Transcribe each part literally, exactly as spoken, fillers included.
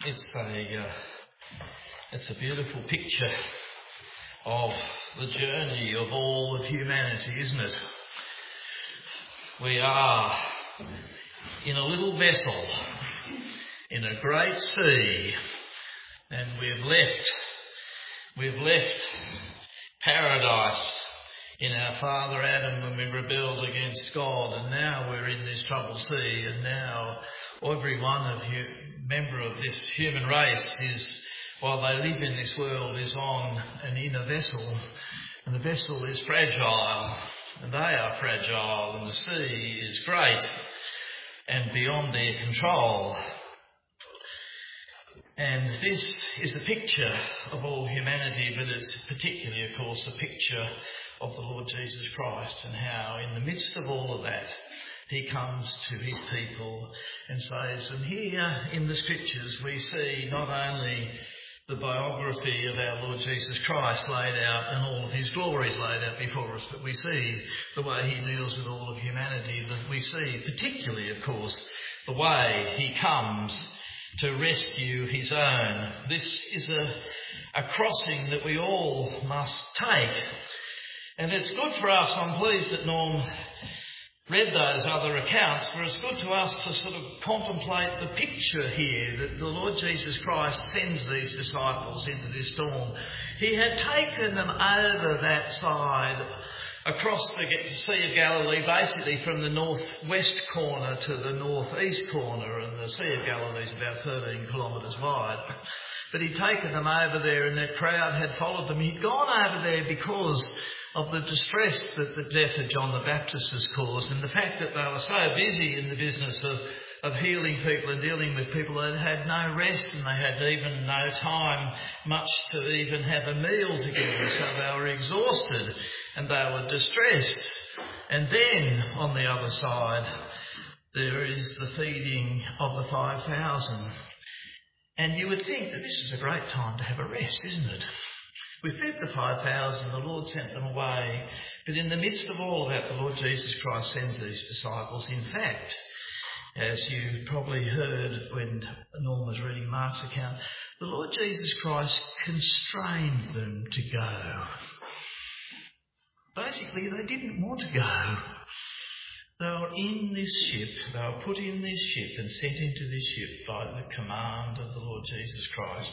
It's a uh, it's a beautiful picture of the journey of all of humanity, isn't it? We are in a little vessel in a great sea, and we've left we've left paradise in our father Adam when we rebelled against God, and now we're in this troubled sea, and now every one of you, member of this human race, is, while they live in this world, is on an inner vessel, and the vessel is fragile, and they are fragile, and the sea is great and beyond their control. And this is a picture of all humanity, but it's particularly, of course, a picture of the Lord Jesus Christ, and how in the midst of all of that, he comes to his people and saves them. Here in the Scriptures we see not only the biography of our Lord Jesus Christ laid out and all of his glories laid out before us, but we see the way he deals with all of humanity. That we see particularly, of course, the way he comes to rescue his own. This is a, a crossing that we all must take. And it's good for us, I'm pleased that Norm read those other accounts, for it's good to us to sort of contemplate the picture here that the Lord Jesus Christ sends these disciples into this storm. He had taken them over that side, across the Sea of Galilee, basically from the northwest corner to the northeast corner, and the Sea of Galilee is about thirteen kilometres wide. But he'd taken them over there, and that crowd had followed them. He'd gone over there because of the distress that the death of John the Baptist has caused, and the fact that they were so busy in the business of, of healing people and dealing with people, they had no rest, and they had even no time much to even have a meal together. So they were exhausted and they were distressed. And then on the other side, there is the feeding of the five thousand. And you would think that this is a great time to have a rest, isn't it? We fed the five thousand, the Lord sent them away. But in the midst of all of that, the Lord Jesus Christ sends these disciples. In fact, as you probably heard when Norm was reading Mark's account, the Lord Jesus Christ constrained them to go. Basically, they didn't want to go. They were in this ship, they were put in this ship and sent into this ship by the command of the Lord Jesus Christ.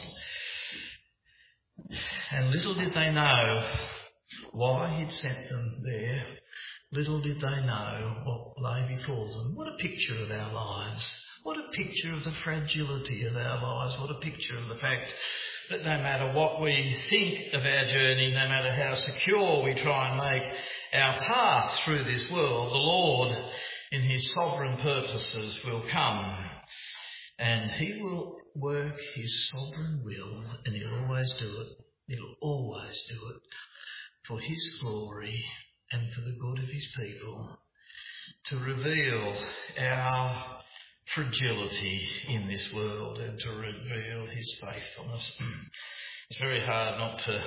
And little did they know why he'd sent them there. Little did they know what lay before them. What a picture of our lives. What a picture of the fragility of our lives. What a picture of the fact that no matter what we think of our journey, no matter how secure we try and make our path through this world, the Lord, in his sovereign purposes, will come. And he will work his sovereign will, and he'll always do it. He'll always do it for his glory and for the good of his people, to reveal our fragility in this world and to reveal his faithfulness. It's very hard not to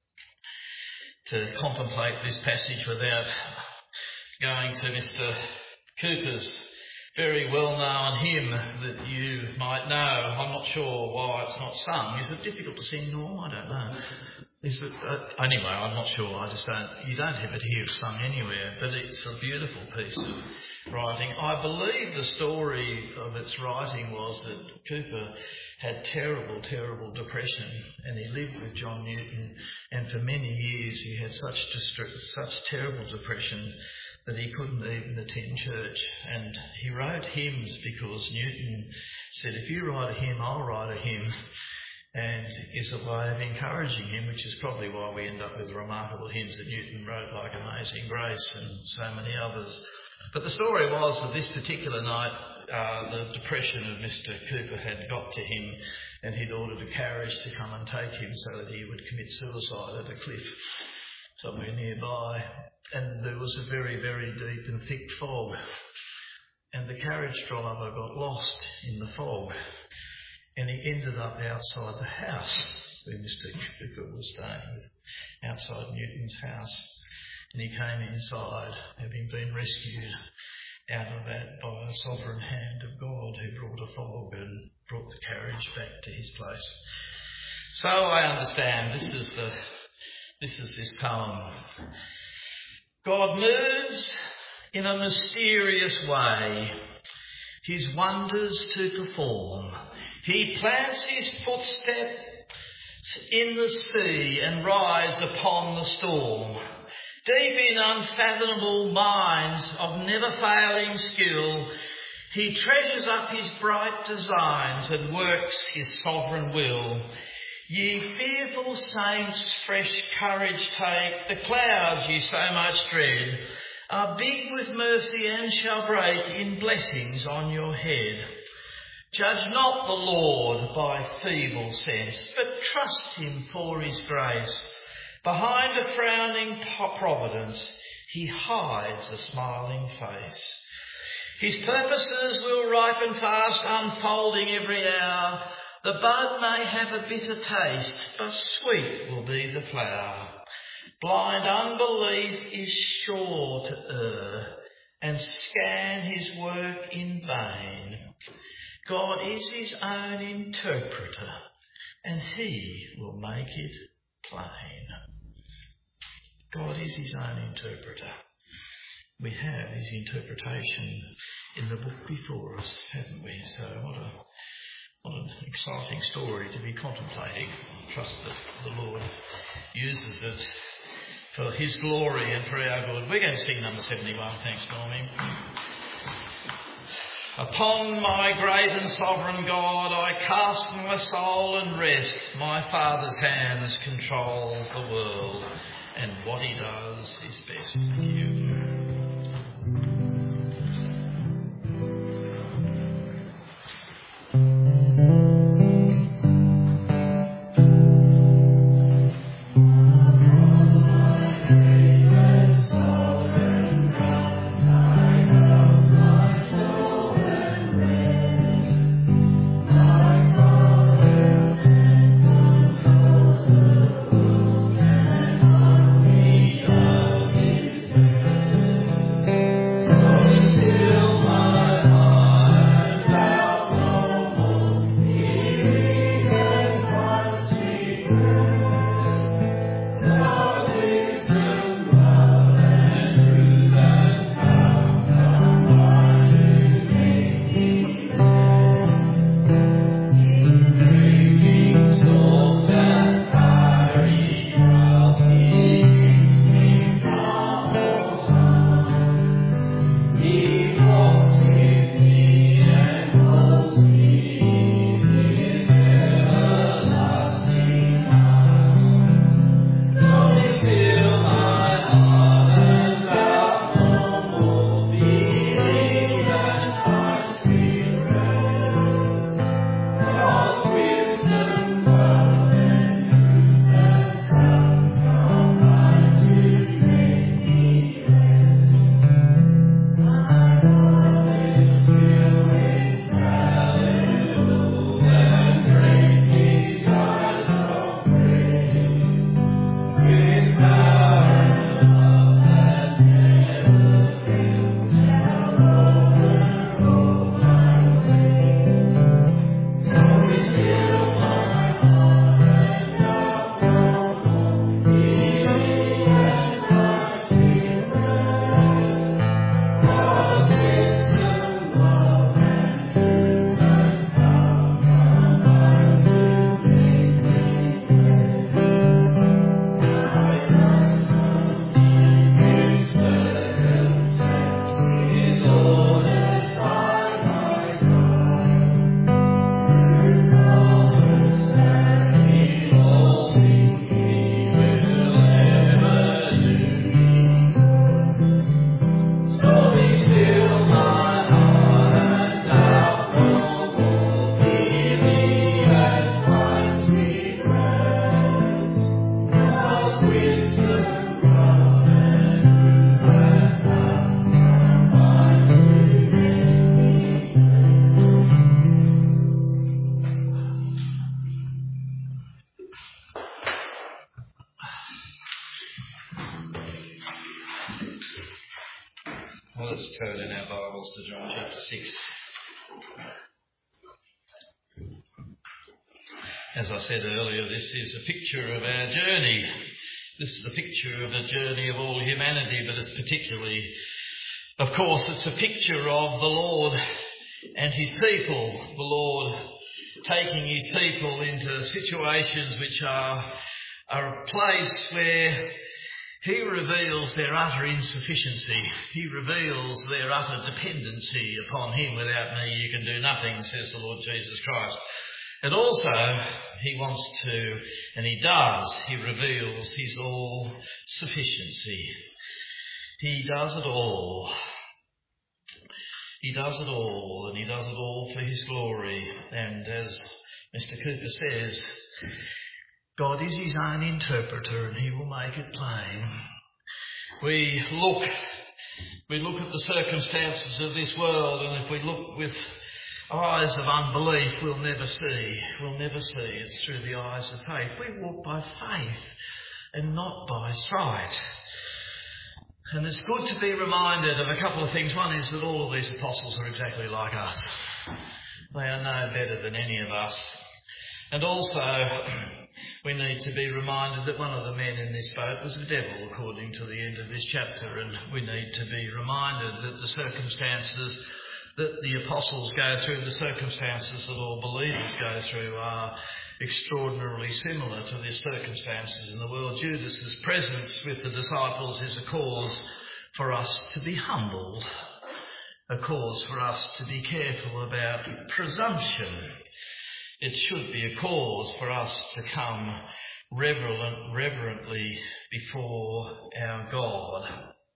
to contemplate this passage without going to Mister Cooper's very well-known hymn that you might know. I'm not sure why it's not sung. Is it difficult to sing, Norm? I don't know. Is it, uh, anyway, I'm not sure. I just don't, you don't have it here sung anywhere, but it's a beautiful piece of writing. I believe the story of its writing was that Cooper had terrible, terrible depression, and he lived with John Newton, and for many years he had such distre- such terrible depression that he couldn't even attend church. And he wrote hymns because Newton said, if you write a hymn, I'll write a hymn, and is a way of encouraging him, which is probably why we end up with the remarkable hymns that Newton wrote, like Amazing Grace and so many others. But the story was that this particular night, uh, the depression of Mister Cooper had got to him, and he'd ordered a carriage to come and take him so that he would commit suicide at a cliff somewhere nearby. And there was a very, very deep and thick fog, and the carriage driver got lost in the fog, and he ended up outside the house where Mister Cooper was staying, outside Newton's house. And he came inside, having been rescued out of that by a the sovereign hand of God who brought a fog and brought the carriage back to his place. So I understand this is the this is this poem. God moves in a mysterious way, his wonders to perform. He plants his footstep in the sea and rides upon the storm. Deep in unfathomable minds of never-failing skill, he treasures up his bright designs and works his sovereign will. Ye fearful saints, fresh courage take, the clouds ye so much dread are big with mercy and shall break in blessings on your head. Judge not the Lord by feeble sense, but trust him for his grace. Behind a frowning providence, he hides a smiling face. His purposes will ripen fast, unfolding every hour. The bud may have a bitter taste, but sweet will be the flower. Blind unbelief is sure to err and scan his work in vain. God is his own interpreter, and he will make it plain. God is his own interpreter. We have his interpretation in the book before us, haven't we? So what a what an exciting story to be contemplating. I trust that the Lord uses it for his glory and for our good. We're going to sing number seventy-one. Thanks, Normie. Upon my great and sovereign God I cast my soul and rest. My Father's hands control the world, and what he does is best. Thank you. chapter six. As I said earlier, this is a picture of our journey. This is a picture of the journey of all humanity, but it's particularly, of course, it's a picture of the Lord and his people. The Lord taking his people into situations which are, are a place where he reveals their utter insufficiency. He reveals their utter dependency upon him. Without me you can do nothing, says the Lord Jesus Christ. And also, he wants to, and he does, he reveals his all-sufficiency. He does it all. He does it all, and he does it all for his glory. And as Mister Cooper says, God is his own interpreter, and he will make it plain. We look, we look at the circumstances of this world, and if we look with eyes of unbelief, we'll never see. We'll never see. It's through the eyes of faith. We walk by faith and not by sight. And it's good to be reminded of a couple of things. One is that all of these apostles are exactly like us. They are no better than any of us. And also, we need to be reminded that one of the men in this boat was the devil, according to the end of this chapter. And we need to be reminded that the circumstances that the apostles go through, the circumstances that all believers go through, are extraordinarily similar to the circumstances in the world. Judas's presence with the disciples is a cause for us to be humbled, a cause for us to be careful about presumption. It should be a cause for us to come reverent, reverently before our God.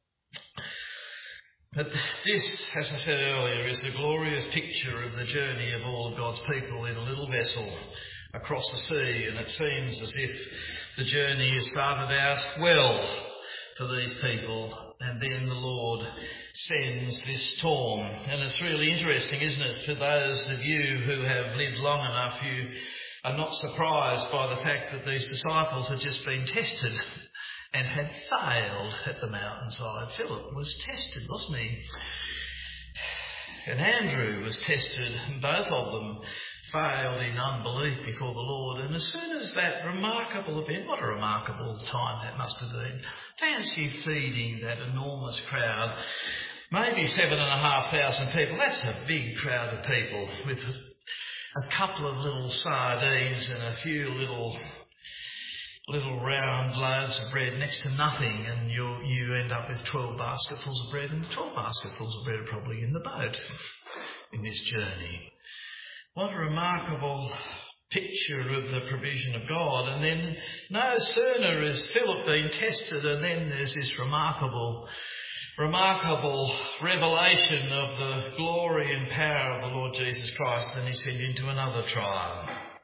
But this, as I said earlier, is a glorious picture of the journey of all of God's people in a little vessel across the sea. And it seems as if the journey has started out well for these people. And then the Lord sends this storm. And it's really interesting, isn't it? For those of you who have lived long enough, you are not surprised by the fact that these disciples had just been tested and had failed at the mountainside. Philip was tested, wasn't he? And Andrew was tested, and both of them failed in unbelief before the Lord. And as soon as that remarkable event, what a remarkable time that must have been. Fancy feeding that enormous crowd, maybe seven and a half thousand people. That's a big crowd of people with a couple of little sardines and a few little little round loaves of bread next to nothing, and you you end up with twelve basketfuls of bread, and the twelve basketfuls of bread are probably in the boat in this journey. What a remarkable picture of the provision of God. And then no sooner is Philip being tested, and then there's this remarkable, remarkable revelation of the glory and power of the Lord Jesus Christ, and he's sent into another trial.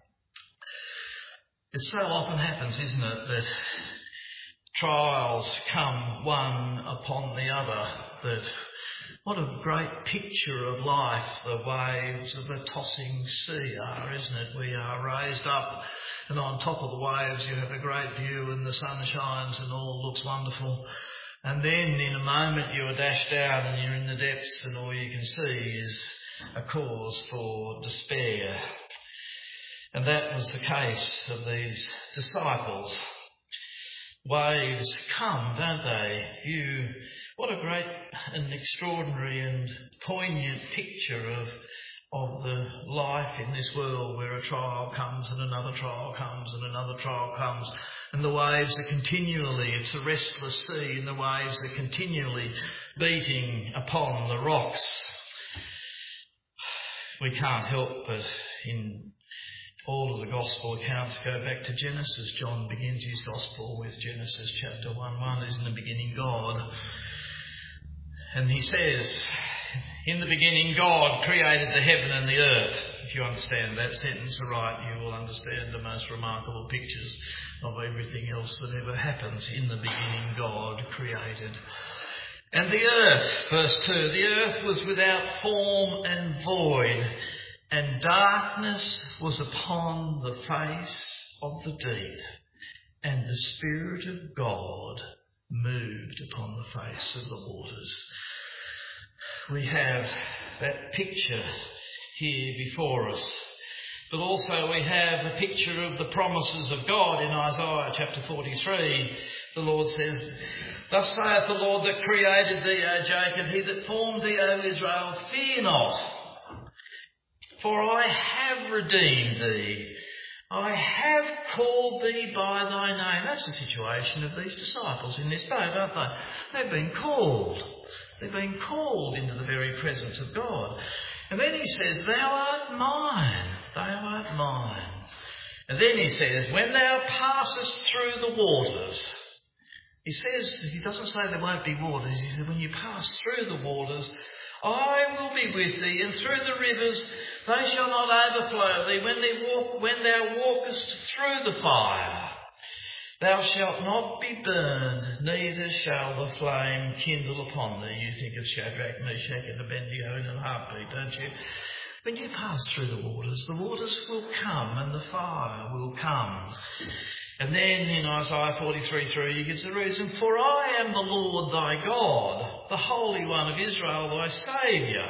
It so often happens, isn't it, that trials come one upon the other. That what a great picture of life the waves of a tossing sea are, isn't it? We are raised up, and on top of the waves you have a great view, and the sun shines and all looks wonderful. And then in a moment you are dashed down and you're in the depths, and all you can see is a cause for despair. And that was the case of these disciples. Waves come, don't they? You, what a great and extraordinary and poignant picture of, of the life in this world, where a trial comes and another trial comes and another trial comes, and the waves are continually, it's a restless sea, and the waves are continually beating upon the rocks. We can't help but in all of the gospel accounts go back to Genesis. John begins his gospel with Genesis chapter one one, is in the beginning God. And he says, in the beginning God created the heaven and the earth. If you understand that sentence aright, you will understand the most remarkable pictures of everything else that ever happens. In the beginning God created. And the earth, verse two, the earth was without form and void, and darkness was upon the face of the deep, and the Spirit of God moved upon the face of the waters. We have that picture here before us. But also we have a picture of the promises of God in Isaiah chapter forty-three. The Lord says, "Thus saith the Lord that created thee, O Jacob, he that formed thee, O Israel, fear not, for I have redeemed thee. I have called thee by thy name." That's the situation of these disciples in this boat, aren't they? They've been called. They've been called into the very presence of God. And then he says, "Thou art mine, thou art mine." And then he says, "When thou passest through the waters," he says, he doesn't say there won't be waters, he says, "When you pass through the waters, I will be with thee, and through the rivers they shall not overflow thee. When, they walk, when thou walkest through the fire, thou shalt not be burned, neither shall the flame kindle upon thee." You think of Shadrach, Meshach and Abednego in a heartbeat, don't you? When you pass through the waters, the waters will come and the fire will come. And then in Isaiah forty-three three, he gives the reason, "For I am the Lord thy God, the Holy One of Israel, thy Saviour."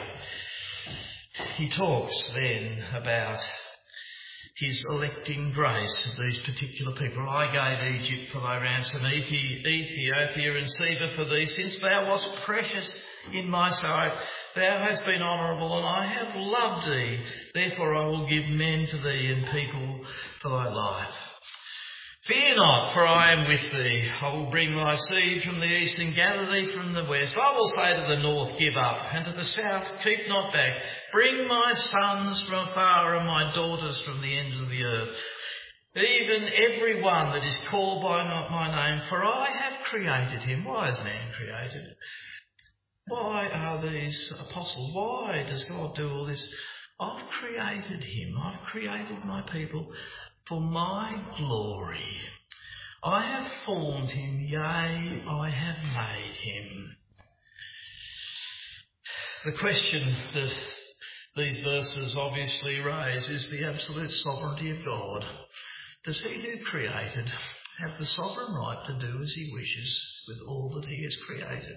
He talks then about his electing grace of these particular people. "I gave Egypt for thy ransom, Ethiopia and Seba for thee, since thou wast precious in my sight. Thou hast been honourable, and I have loved thee. Therefore I will give men to thee and people for thy life. Fear not, for I am with thee. I will bring thy seed from the east and gather thee from the west. I will say to the north, Give up, and to the south, Keep not back. Bring my sons from afar and my daughters from the ends of the earth. Even every one that is called by my name, for I have created him." Why is man created? Why are these apostles? Why does God do all this? I've created him. I've created my people for my glory. I have formed him, yea, I have made him. The question that these verses obviously raise is the absolute sovereignty of God. Does he who created have the sovereign right to do as he wishes with all that he has created?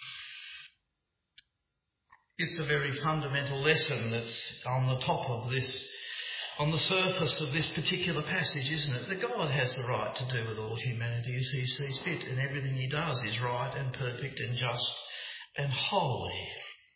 It's a very fundamental lesson that's on the top of this, on the surface of this particular passage, isn't it? That God has the right to do with all humanity as he sees fit, and everything he does is right and perfect and just and holy.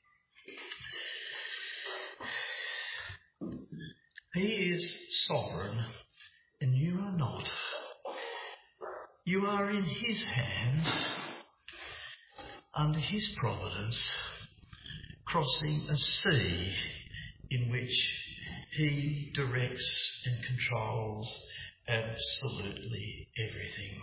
He is sovereign and you are not. You are in his hands, under his providence, crossing a sea in which he directs and controls absolutely everything.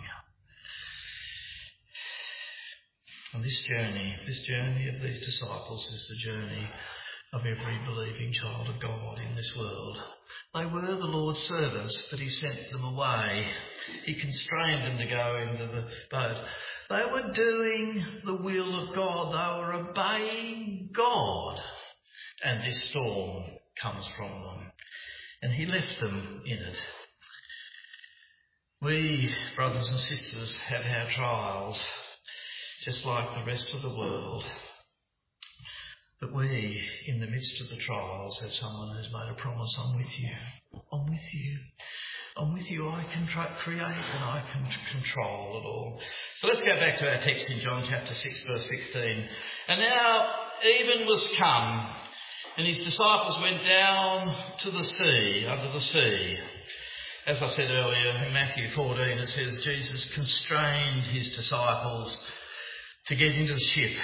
And this journey, this journey of these disciples is the journey of every believing child of God in this world. They were the Lord's servants, but he sent them away. He constrained them to go into the boat. They were doing the will of God. They were obeying God. And this storm comes from them. And he left them in it. We, brothers and sisters, have our trials, just like the rest of the world. But we, in the midst of the trials, have someone who's made a promise. I'm with you. I'm with you. I'm with you. I can try, create and I can control it all. So let's go back to our text in John chapter six, verse sixteen. "And now even was come, and his disciples went down to the sea, under the sea." As I said earlier, in Matthew fourteen, it says Jesus constrained his disciples to get into the ship.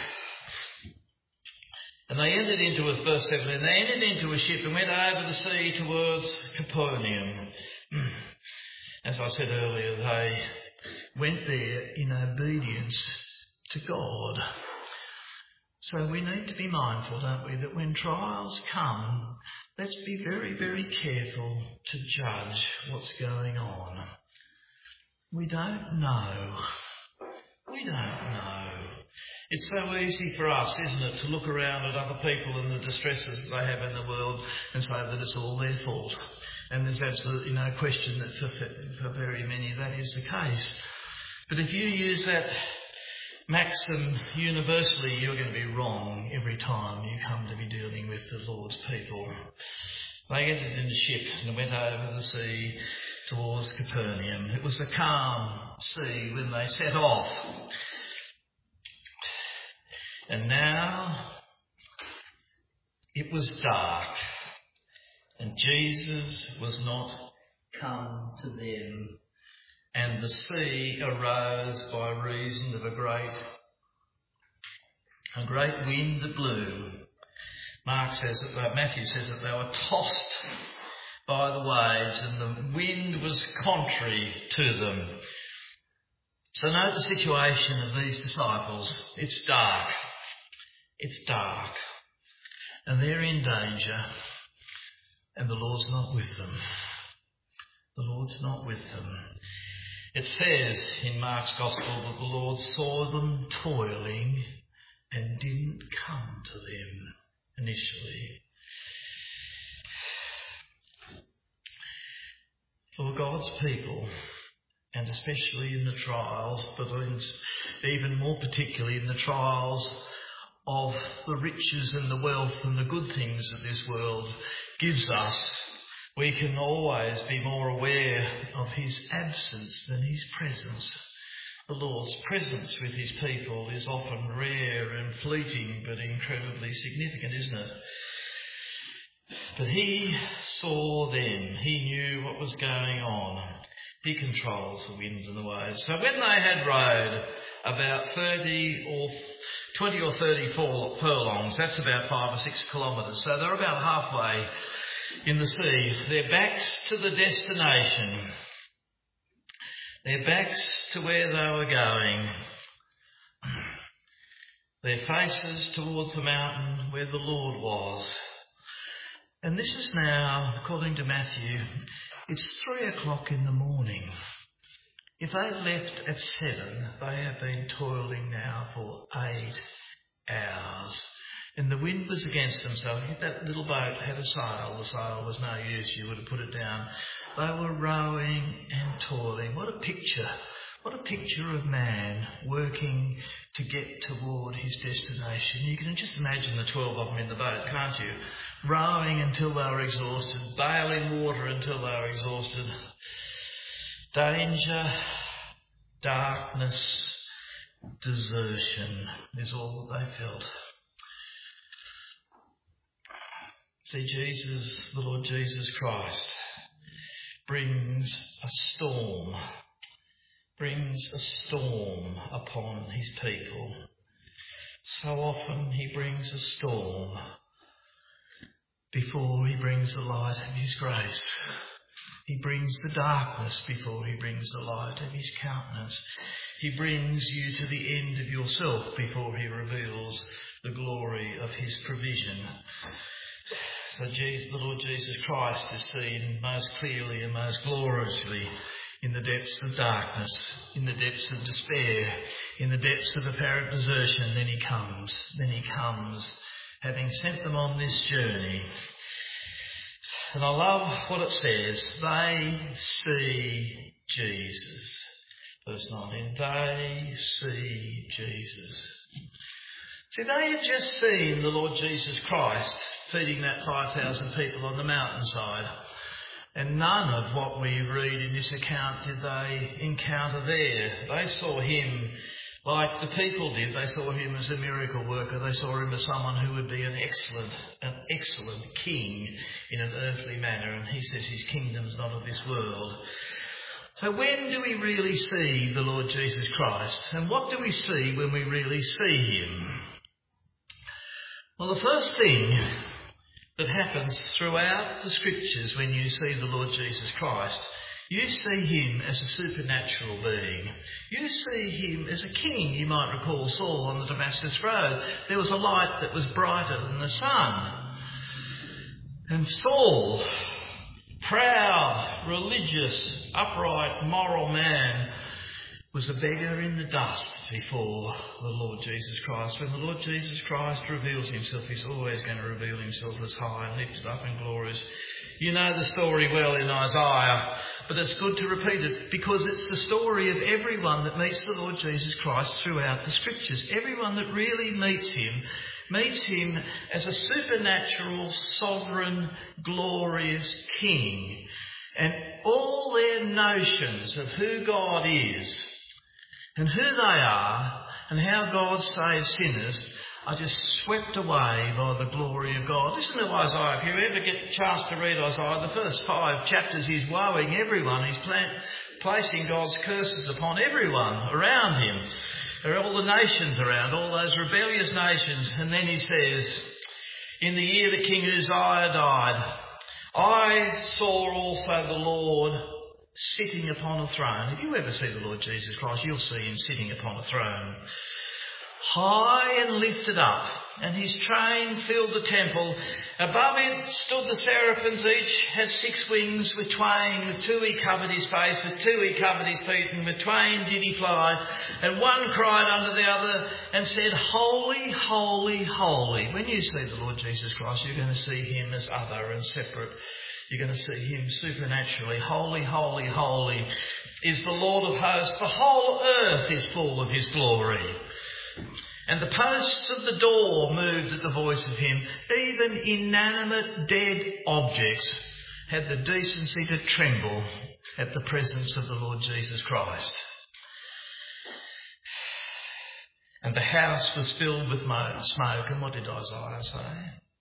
And they entered into a, verse seventeen, they entered into a ship and went over the sea towards Capernaum. As I said earlier, they went there in obedience to God. So we need to be mindful, don't we, that when trials come, let's be very, very careful to judge what's going on. We don't know. We don't know. It's so easy for us, isn't it, to look around at other people and the distresses that they have in the world and say that it's all their fault. And there's absolutely no question that for, for very many that is the case. But if you use that maxim universally, you're going to be wrong every time you come to be dealing with the Lord's people. They entered in the ship and went over the sea towards Capernaum. It was a calm sea when they set off. And now it was dark, and Jesus was not come to them. And the sea arose by reason of a great, a great wind that blew. Mark says that, Matthew says that they were tossed by the waves, and the wind was contrary to them. So note the situation of these disciples. It's dark. It's dark. And they're in danger. And the Lord's not with them. The Lord's not with them. It says in Mark's Gospel that the Lord saw them toiling and didn't come to them initially. For God's people, and especially in the trials, but even more particularly in the trials of the riches and the wealth and the good things that this world gives us, we can always be more aware of his absence than his presence. The Lord's presence with his people is often rare and fleeting, but incredibly significant, isn't it? But he saw them. He knew what was going on. He controls the wind and the waves. So when they had rowed about thirty or twenty or thirty furlongs, that's about five or six kilometres, so they're about halfway in the sea, their backs to the destination, their backs to where they were going, their faces towards the mountain where the Lord was. And this is now, according to Matthew, it's three o'clock in the morning. If they left at seven, they have been toiling now for eight hours. And the wind was against them, so if that little boat had a sail, the sail was no use, you would have put it down. They were rowing and toiling. What a picture. What a picture of man working to get toward his destination. You can just imagine the twelve of them in the boat, can't you? Rowing until they were exhausted, bailing water until they were exhausted. Danger, darkness, desertion is all that they felt. See, Jesus, the Lord Jesus Christ, brings a storm, brings a storm upon his people. So often he brings a storm before he brings the light of his grace. He brings the darkness before he brings the light of his countenance. He brings you to the end of yourself before he reveals the glory of his provision. So Jesus, the Lord Jesus Christ is seen most clearly and most gloriously in the depths of darkness, in the depths of despair, in the depths of apparent desertion. Then he comes, then he comes, having sent them on this journey. And I love what it says. They see Jesus. Verse nineteen, they see Jesus. See, they had just seen the Lord Jesus Christ feeding that five thousand people on the mountainside. And none of what we read in this account did they encounter there. They saw him like the people did. They saw him as a miracle worker. They saw him as someone who would be an excellent, an excellent king in an earthly manner. And he says his kingdom's not of this world. So when do we really see the Lord Jesus Christ? And what do we see when we really see him? Well, the first thing that happens throughout the scriptures when you see the Lord Jesus Christ, you see him as a supernatural being. You see him as a king. You might recall Saul on the Damascus Road. There was a light that was brighter than the sun. And Saul, proud, religious, upright, moral man, was a beggar in the dust before the Lord Jesus Christ. When the Lord Jesus Christ reveals himself, he's always going to reveal himself as high and lifted up and glorious. You know the story well in Isaiah, but it's good to repeat it because it's the story of everyone that meets the Lord Jesus Christ throughout the Scriptures. Everyone that really meets him, meets him as a supernatural, sovereign, glorious King. And all their notions of who God is and who they are and how God saves sinners are just swept away by the glory of God. Listen to Isaiah. If you ever get a chance to read Isaiah, the first five chapters he's woeing everyone. He's plant, placing God's curses upon everyone around him. There are all the nations around, all those rebellious nations. And then he says, in the year that King Uzziah died, I saw also the Lord sitting upon a throne. If you ever see the Lord Jesus Christ, you'll see him sitting upon a throne, high and lifted up, and his train filled the temple. Above it stood the seraphims, each had six wings. With twain, with two he covered his face, with two he covered his feet, and with twain did he fly. And one cried unto the other and said, Holy, holy, holy. When you see the Lord Jesus Christ, you're going to see him as other and separate. You're going to see him supernaturally. Holy, holy, holy is the Lord of hosts. The whole earth is full of his glory. And the posts of the door moved at the voice of him. Even inanimate dead objects had the decency to tremble at the presence of the Lord Jesus Christ. And the house was filled with smoke. And what did Isaiah say?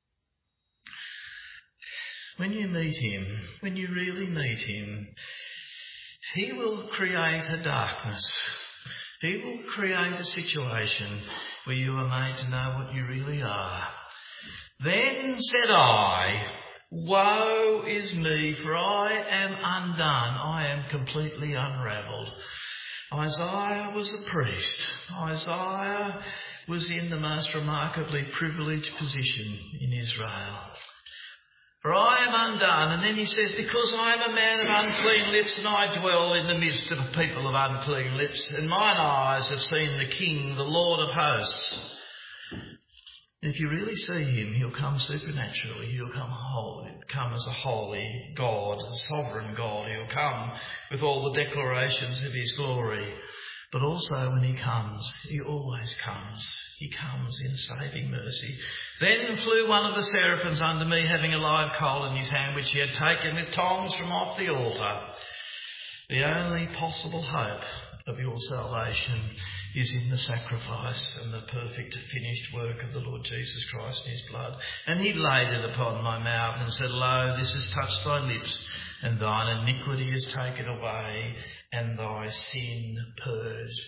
When you meet him, when you really meet him, he will create a darkness. He will create a situation where you are made to know what you really are. Then said I, Woe is me, for I am undone. I am completely unravelled. Isaiah was a priest. Isaiah was in the most remarkably privileged position in Israel. For I am undone. And then he says, because I am a man of unclean lips, and I dwell in the midst of a people of unclean lips, and mine eyes have seen the King, the Lord of hosts. And if you really see him, he'll come supernaturally. He'll come holy, come as a holy God, a sovereign God. He'll come with all the declarations of his glory. But also when he comes, he always comes. He comes in saving mercy. Then flew one of the seraphims unto me, having a live coal in his hand, which he had taken with tongs from off the altar. The only possible hope of your salvation is in the sacrifice and the perfect finished work of the Lord Jesus Christ in his blood. And he laid it upon my mouth and said, Lo, this has touched thy lips, and thine iniquity is taken away, and thy sin purged.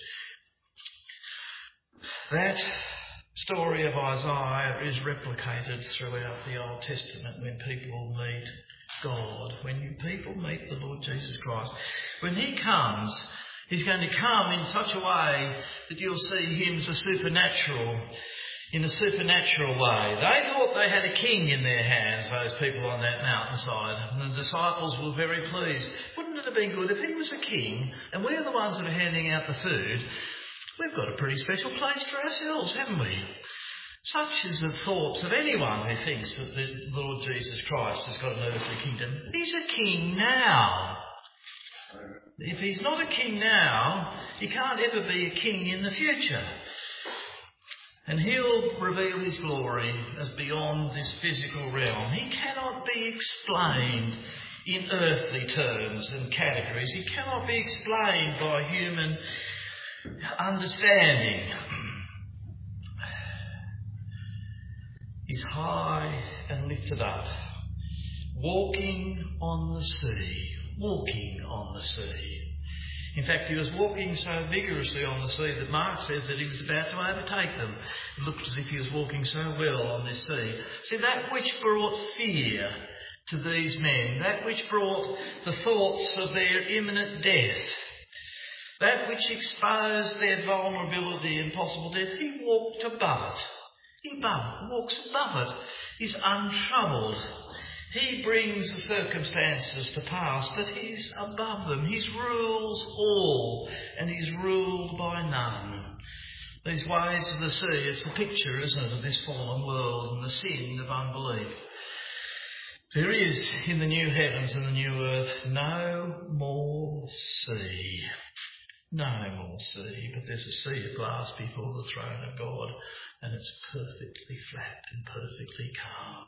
That story of Isaiah is replicated throughout the Old Testament when people meet God, when people meet the Lord Jesus Christ. When he comes, he's going to come in such a way that you'll see him as a supernatural, in a supernatural way. They thought they had a king in their hands, those people on that mountainside, and the disciples were very pleased. Wouldn't it have been good if he was a king and we're the ones that are handing out the food? We've got a pretty special place for ourselves, haven't we? Such is the thoughts of anyone who thinks that the Lord Jesus Christ has got an earthly kingdom. He's a king now. If he's not a king now, he can't ever be a king in the future. And he'll reveal his glory as beyond this physical realm. He cannot be explained in earthly terms and categories. He cannot be explained by human understanding. He's high and lifted up, walking on the sea, walking on the sea. In fact, he was walking so vigorously on the sea that Mark says that he was about to overtake them. It looked as if he was walking so well on this sea. See, that which brought fear to these men, that which brought the thoughts of their imminent death, that which exposed their vulnerability and possible death, he walked above it. He above, walks above it. He's untroubled. He brings the circumstances to pass, but he's above them. He rules all, and he's ruled by none. These waves of the sea, it's the picture, isn't it, of this fallen world and the sin of unbelief. There is, in the new heavens and the new earth, no more sea. No more sea, but there's a sea of glass before the throne of God, and it's perfectly flat and perfectly calm.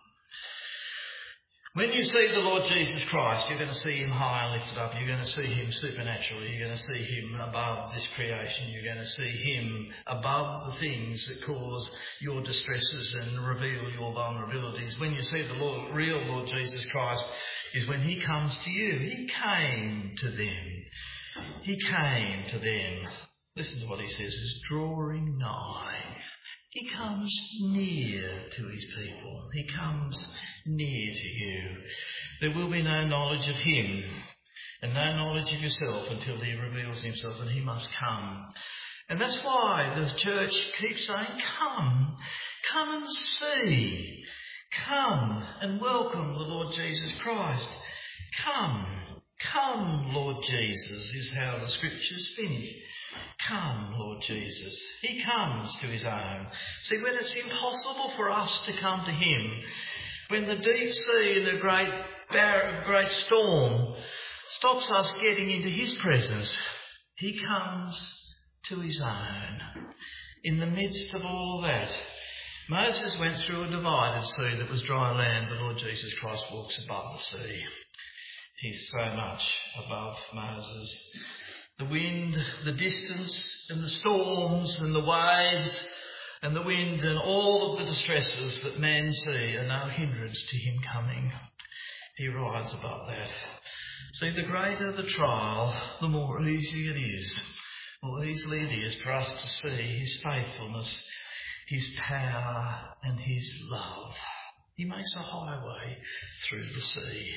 When you see the Lord Jesus Christ, you're going to see him high and lifted up. You're going to see him supernaturally. You're going to see him above this creation. You're going to see him above the things that cause your distresses and reveal your vulnerabilities. When you see the Lord, real Lord Jesus Christ, is when he comes to you. He came to them. He came to them. Listen to what he says, is drawing nigh. He comes near to his people. He comes near to you. There will be no knowledge of him and no knowledge of yourself until he reveals himself, and he must come. And that's why the church keeps saying, come, come and see. Come and welcome the Lord Jesus Christ. Come, come, Lord Jesus, is how the scriptures finish. Come, Lord Jesus. He comes to his own. See, when it's impossible for us to come to him, when the deep sea and the great, bar- great storm stops us getting into his presence, he comes to his own. In the midst of all that, Moses went through a divided sea that was dry land. The Lord Jesus Christ walks above the sea. He's so much above Moses. The wind, the distance, and the storms, and the waves, and the wind, and all of the distresses that men see are no hindrance to him coming. He rides above that. See, the greater the trial, the more easy it is. The more easily it is for us to see his faithfulness, his power, and his love. He makes a highway through the sea.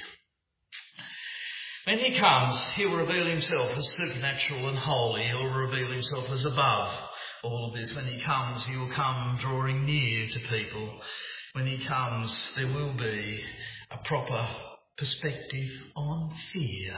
When he comes, he'll reveal himself as supernatural and holy. He'll reveal himself as above all of this. When he comes, he will come drawing near to people. When he comes, there will be a proper perspective on fear.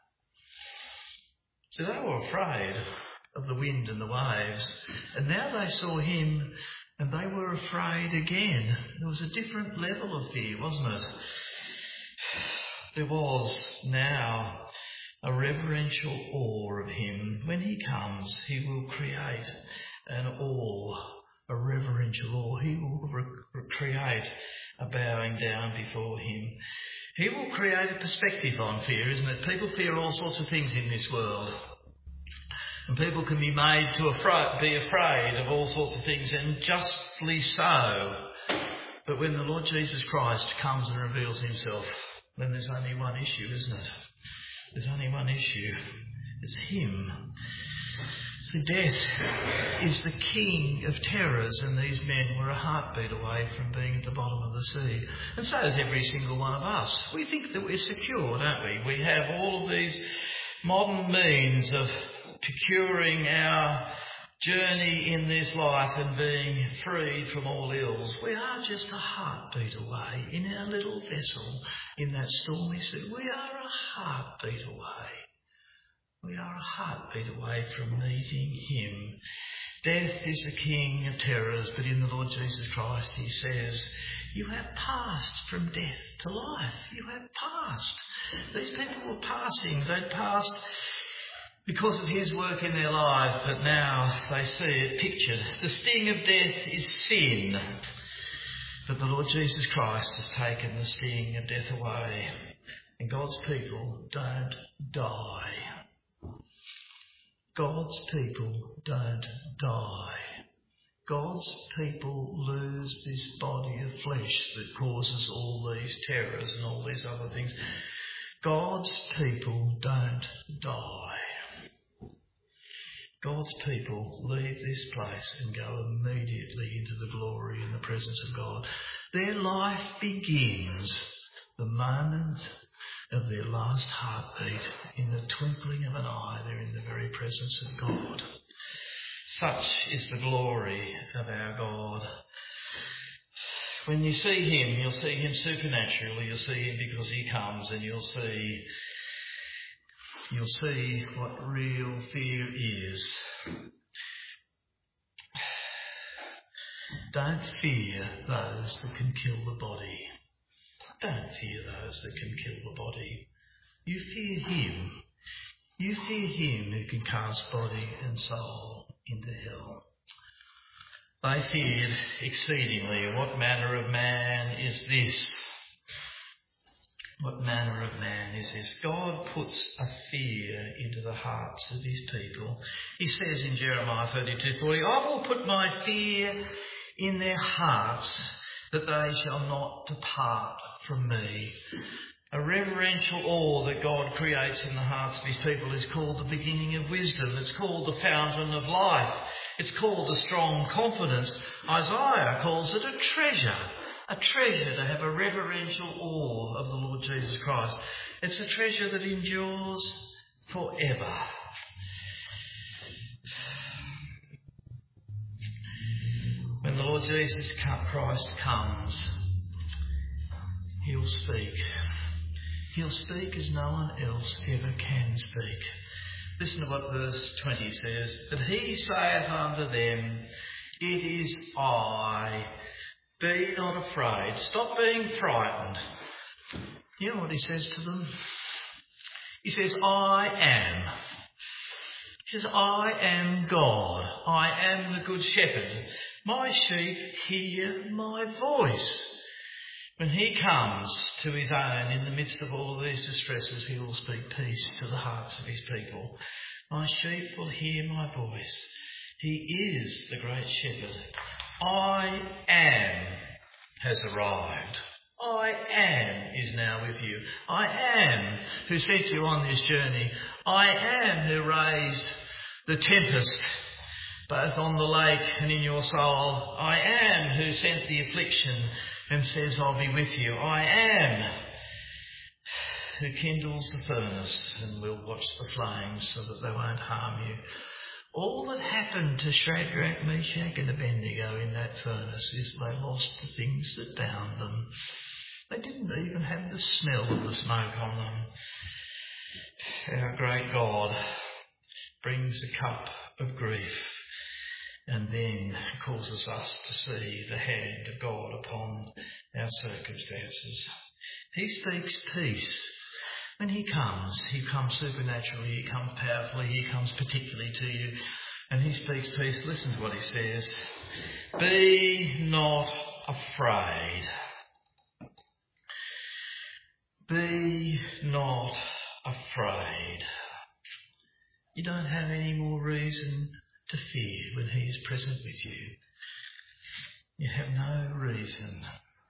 So they were afraid of the wind and the waves, and now they saw him and they were afraid again. There was a different level of fear, wasn't it? There was now a reverential awe of him. When he comes, he will create an awe, a reverential awe. He will re- create a bowing down before him. He will create a perspective on fear, isn't it? People fear all sorts of things in this world. And people can be made to afraid, be afraid of all sorts of things, and justly so. But when the Lord Jesus Christ comes and reveals himself, then there's only one issue, isn't it? There's only one issue. It's him. So death is the king of terrors, and these men were a heartbeat away from being at the bottom of the sea. And so is every single one of us. We think that we're secure, don't we? We have all of these modern means of procuring our journey in this life and being freed from all ills. We are just a heartbeat away in our little vessel in that stormy sea. We are a heartbeat away. We are a heartbeat away from meeting him. Death is the king of terrors, but in the Lord Jesus Christ he says, you have passed from death to life. You have passed. These people were passing. They'd passed because of his work in their lives, but now they see it pictured. The sting of death is sin, but the Lord Jesus Christ has taken the sting of death away, and God's people don't die. God's people don't die. God's people lose this body of flesh that causes all these terrors and all these other things. God's people don't die. God's people leave this place and go immediately into the glory and the presence of God. Their life begins the moment of their last heartbeat. In the twinkling of an eye, they're in the very presence of God. Such is the glory of our God. when you see him, you'll see him supernaturally. You'll see him because he comes, and you'll see, you'll see what real fear is. Don't fear those that can kill the body. Don't fear those that can kill the body. You fear him. You fear him who can cast body and soul into hell. They feared exceedingly. What manner of man is this? What manner of man is this? God puts a fear into the hearts of his people. He says in Jeremiah thirty-two forty, I will put my fear in their hearts that they shall not depart from me. A reverential awe that God creates in the hearts of his people is called the beginning of wisdom. It's called the fountain of life. It's called a strong confidence. Isaiah calls it a treasure. A treasure to have a reverential awe of the Lord Jesus Christ. It's a treasure that endures forever. When the Lord Jesus Christ comes, he'll speak. He'll speak as no one else ever can speak. Listen to what verse twenty says. But he saith unto them, it is I. Be not afraid. Stop being frightened. You know what he says to them? He says, I am. He says, I am God. I am the good shepherd. My sheep hear my voice. When he comes to his own in the midst of all of these distresses, he will speak peace to the hearts of his people. My sheep will hear my voice. He is the great shepherd. I am has arrived. I am is now with you. I am who sent you on this journey. I am who raised the tempest both on the lake and in your soul. I am who sent the affliction and says, I'll be with you. I am who kindles the furnace and will watch the flames so that they won't harm you. All that happened to Shadrach, Meshach and Abednego in that furnace is they lost the things that bound them. They didn't even have the smell of the smoke on them. Our great God brings a cup of grief and then causes us to see the hand of God upon our circumstances. He speaks peace. When he comes, he comes supernaturally, he comes powerfully, he comes particularly to you, and he speaks peace. Listen to what he says. Be not afraid. Be not afraid. You don't have any more reason to fear when he is present with you. You have no reason.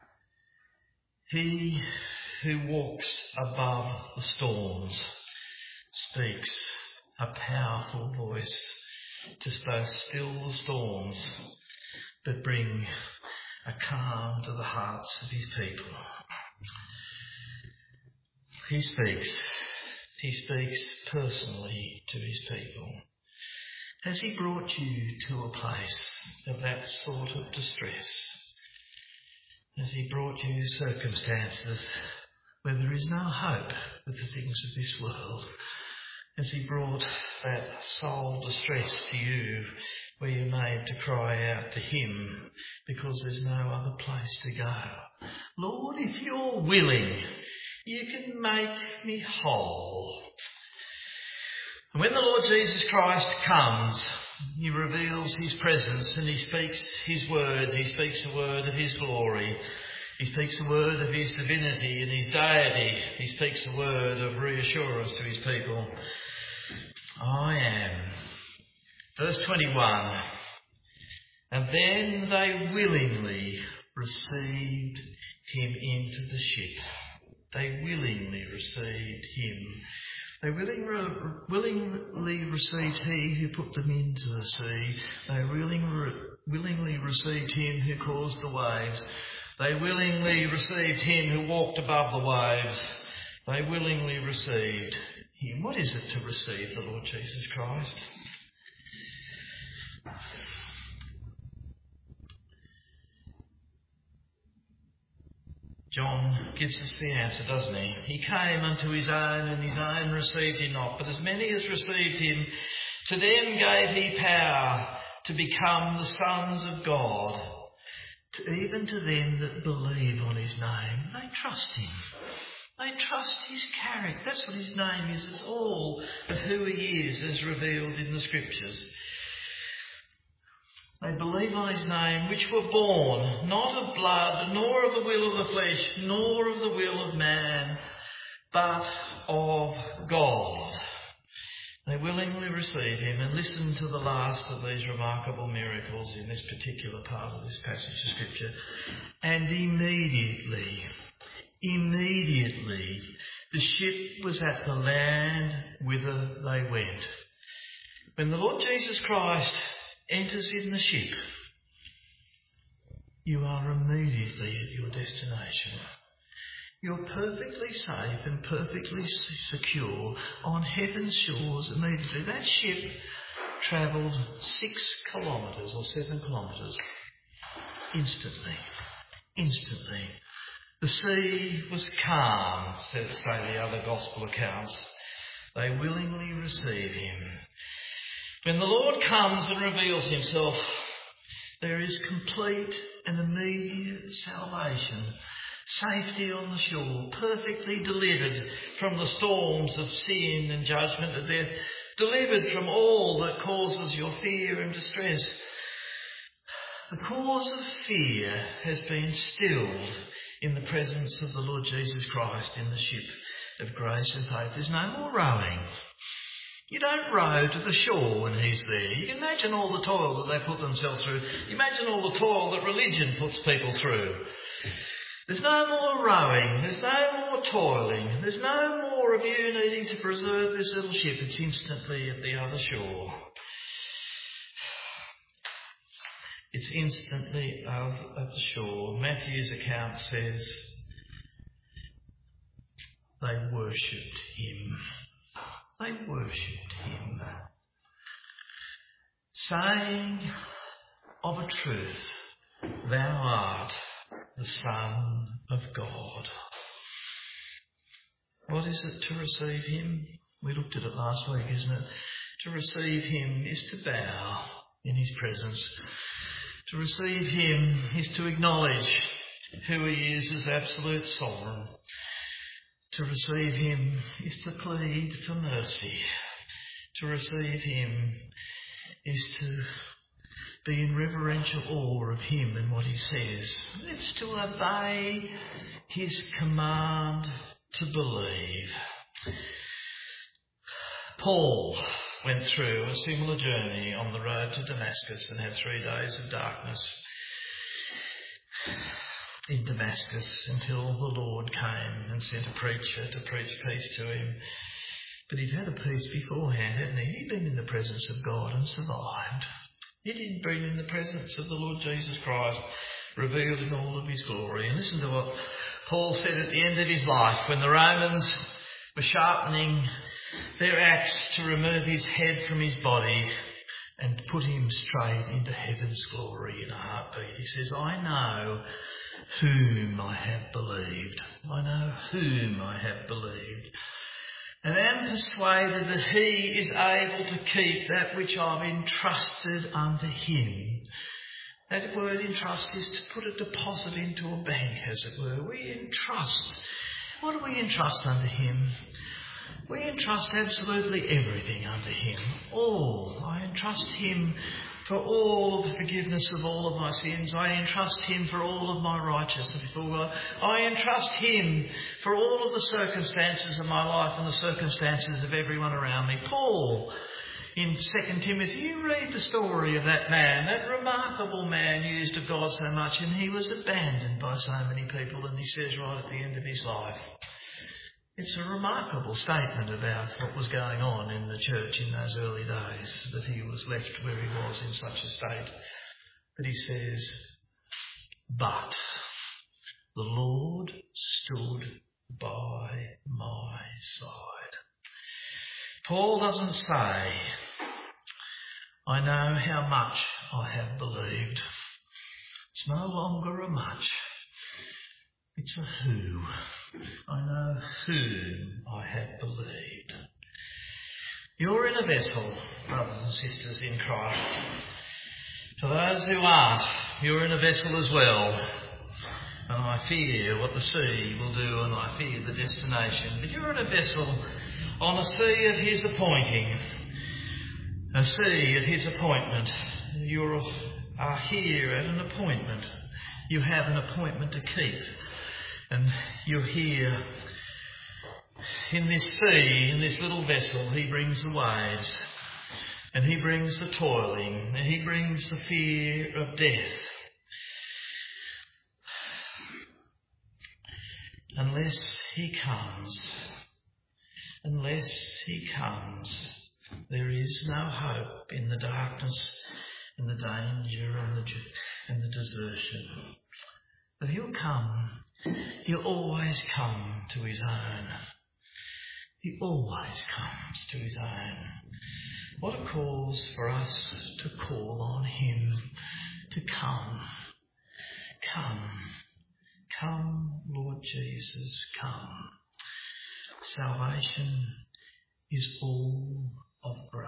He who walks above the storms speaks a powerful voice to both still the storms but bring a calm to the hearts of his people. He speaks. He speaks personally to his people. Has he brought you to a place of that sort of distress? Has he brought you circumstances where there is no hope with the things of this world? Has he brought that soul distress to you where you're made to cry out to him because there's no other place to go? Lord, if you're willing, you can make me whole. And when the Lord Jesus Christ comes, he reveals his presence and he speaks his words. He speaks a word of his glory. He speaks a word of his divinity and his deity. He speaks a word of reassurance to his people. I am. Verse twenty-one. And then they willingly received him into the ship. They willingly received him. They willingly, willingly received he who put them into the sea. They willingly, willingly received him who caused the waves. They willingly received him who walked above the waves. They willingly received him. What is it to receive the Lord Jesus Christ? John gives us the answer, doesn't he? He came unto his own, and his own received him not. But as many as received him, to them gave he power to become the sons of God, to, even to them that believe on his name. They trust him. They trust his character. That's what his name is. It's all of who he is as revealed in the Scriptures. They believe on his name, which were born, not of blood, nor of the will of the flesh, nor of the will of man, but of God. They willingly receive him and listen to the last of these remarkable miracles in this particular part of this passage of Scripture. And immediately, immediately, the ship was at the land whither they went. When the Lord Jesus Christ enters in the ship, you are immediately at your destination. You're perfectly safe and perfectly secure on heaven's shores immediately. That ship travelled six kilometres or seven kilometres instantly. Instantly. The sea was calm, say the other gospel accounts. They willingly receive him. When the Lord comes and reveals himself, there is complete and immediate salvation, safety on the shore, perfectly delivered from the storms of sin and judgment and death, delivered from all that causes your fear and distress. The cause of fear has been stilled in the presence of the Lord Jesus Christ in the ship of grace and faith. There's no more rowing. You don't row to the shore when he's there. You can imagine all the toil that they put themselves through. Imagine all the toil that religion puts people through. There's no more rowing. There's no more toiling. There's no more of you needing to preserve this little ship. It's instantly at the other shore. It's instantly out at the shore. Matthew's account says they worshipped him. They worshipped him, saying of a truth, thou art the Son of God. What is it to receive him? We looked at it last week, isn't it? To receive him is to bow in his presence. To receive him is to acknowledge who he is as absolute sovereign. To receive him is to plead for mercy. To receive him is to be in reverential awe of him and what he says. It's to obey his command to believe. Paul went through a similar journey on the road to Damascus and had three days of darkness in Damascus until the Lord came and sent a preacher to preach peace to him. But he'd had a peace beforehand, hadn't he? He'd been in the presence of God and survived. He didn't been in the presence of the Lord Jesus Christ, revealed in all of his glory. And listen to what Paul said at the end of his life, when the Romans were sharpening their axe to remove his head from his body and put him straight into heaven's glory in a heartbeat. He says, I know whom I have believed. I know whom I have believed. And am persuaded that he is able to keep that which I've entrusted unto him. That word entrust is to put a deposit into a bank, as it were. We entrust. What do we entrust unto him? We entrust absolutely everything unto him. All. I entrust him for all of the forgiveness of all of my sins. I entrust him for all of my righteousness before God. I entrust him for all of the circumstances of my life and the circumstances of everyone around me. Paul, in Second Timothy, you read the story of that man, that remarkable man used of God so much, and he was abandoned by so many people, and he says right at the end of his life, it's a remarkable statement about what was going on in the church in those early days, that he was left where he was in such a state that he says, but the Lord stood by my side. Paul doesn't say, I know how much I have believed. It's no longer a much. It's a who. I know whom I have believed. You're in a vessel, brothers and sisters in Christ. For those who aren't, you're in a vessel as well. And I fear what the sea will do, and I fear the destination. But you're in a vessel on a sea of his appointing. A sea of his appointment. You are here at an appointment. You have an appointment to keep. And you're here in this sea, in this little vessel. He brings the waves. And he brings the toiling. And he brings the fear of death. Unless he comes, unless he comes, there is no hope in the darkness and the danger and the, and the desertion. But he'll come. He'll always come to his own. He always comes to his own. What a cause for us to call on him to come. Come. Come, Lord Jesus, come. Salvation is all of grace.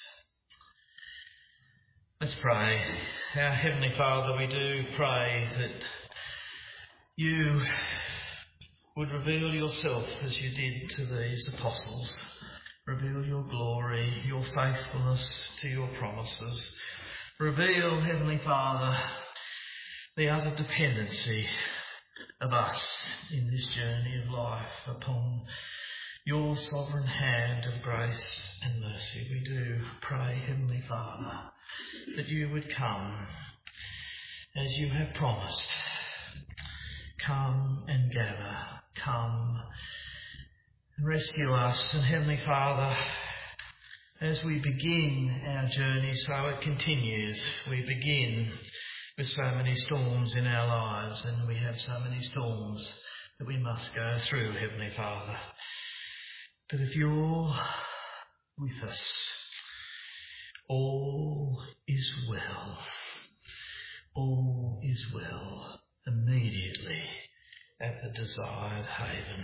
Let's pray. Our Heavenly Father, we do pray that you would reveal yourself as you did to these apostles. Reveal your glory, your faithfulness to your promises. Reveal, Heavenly Father, the utter dependency of us in this journey of life upon your sovereign hand of grace and mercy. We do pray, Heavenly Father, that you would come as you have promised. Come and gather. Come and rescue us. And Heavenly Father, as we begin our journey, so it continues. We begin with so many storms in our lives, and we have so many storms that we must go through, Heavenly Father. But if you're with us, all is well. All is well immediately at the desired haven.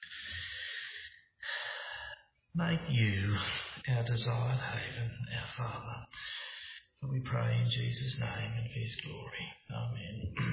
Make you our desired haven, our Father. And we pray in Jesus' name and for his glory. Amen.